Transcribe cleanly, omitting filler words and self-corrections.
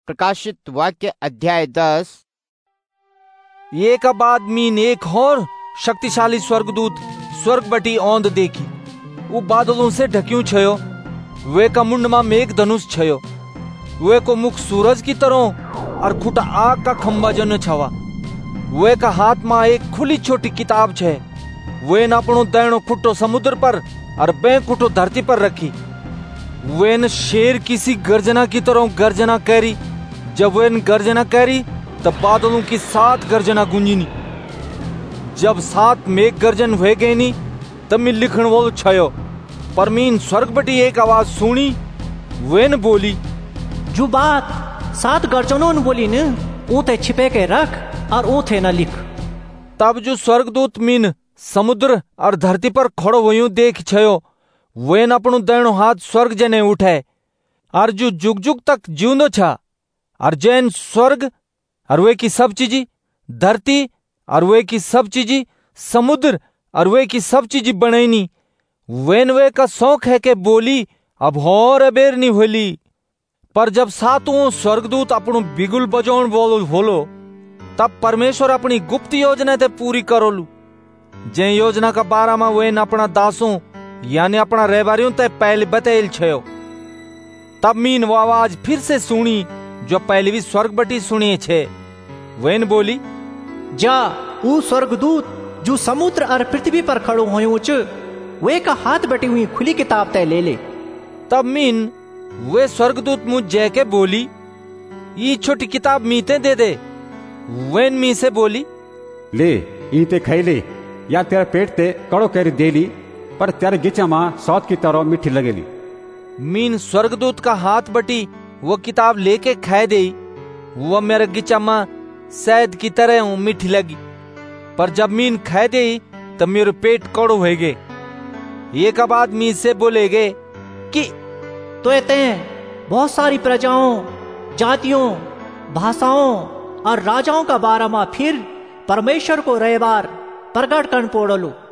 प्रकाशित वाक्य अध्याय 10। ये का बाद मीन एक और शक्तिशाली स्वर्गदूत स्वर्ग बटी औंद देखी। वो बादलों से ढक्यूं छयो। वे का मुंड में मेघ धनुष छयो। वे को मुख सूरज की तरह और खुटा आग का खंबा जन छवा। वे का हाथ में एक खुली छोटी किताब छे। वे न अपनो दैणो खुटो समुद्र पर और बे खुटो धरती पर रखी। वे न शेर किसी गर्जना की तरह गर्जना करी। जब वे गर्जना करी तब बादलों की 7 गर्जना गूंजिनी। जब 7 मेघ गर्जन हुए गए नी तब मैं लिखण वालो छयो। पर मीन स्वर्ग बटी एक आवाज सुनी। वे न बोली, जो बात 7 गर्जनों ने बोली न ऊते छिपे के रख और ऊथे न लिख। तब जो स्वर्गदूत मीन समुद्र और धरती पर खड़ो वयूं देख छयो। वे न अपनो दैणो हाथ स्वर्ग जने उठे और जो जुग जुग तक जीवंदो छा और जैन स्वर्ग और वे की सब चीजी, धरती और वे की सब चीजी, समुद्र और वे की सब चीजी बनैनी। वे का शौक है के बोली अब और अबेर नहीं होली। पर जब 7वां स्वर्गदूत अपनो बिगुल बजाउण वालो होलो तब परमेश्वर अपनी गुप्त योजना ते पूरी करोलू। जे योजना का बारा में वे अपना दासों यानी अपना रहबारियों ते पहले बतैल छयो। तब मीन वो आवाज फिर से सुनी जो पहले भी स्वर्ग बटी सुनिए छे। वेन बोली, जा वो स्वर्गदूत जो समुद्र और पृथ्वी पर खड़ो होयो छ वे का हाथ बटी हुई खुली किताब ते ले ले। तब मीन वे स्वर्गदूत मुझ जय के बोली, ये छोटी किताब मीते दे दे। वेन मी से बोली, ले इते खाई ले या तेरा पेट ते कड़ो कर देली पर तेरे गिचा मां सौत की तरह मीठी लगेली। मीन स्वर्गदूत का हाथ बटी वो किताब लेके खाए दे। वो मेरे गिचा मां शहद की तरह मीठी लगी। पर जब मीन खाए दे तब मेरे पेट कड़ो हो गए। ये का बाद मी से बोले गए कि तो ते बहुत सारी प्रजाओं, जातियों, भाषाओं और राजाओं का बारा में फिर परमेश्वर को रहबार प्रगट कर पोड़लू।